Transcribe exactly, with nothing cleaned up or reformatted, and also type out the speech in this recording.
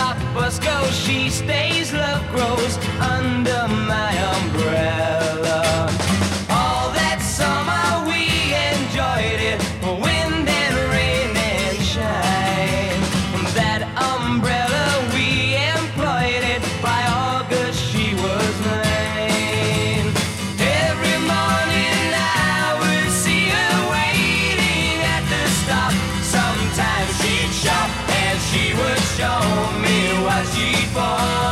stop us go. She stays, love grows under my umbrella. All that summer we enjoyed it, wind and rain and shine. That umbrella we employed it, by August she was mine. Every morning I would see her waiting at the stop. Sometimes she'd shop and she would show me what she'd bought.